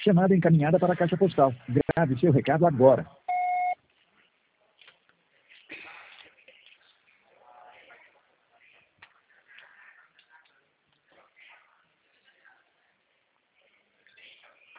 Chamada encaminhada para a caixa postal. Grave seu recado agora.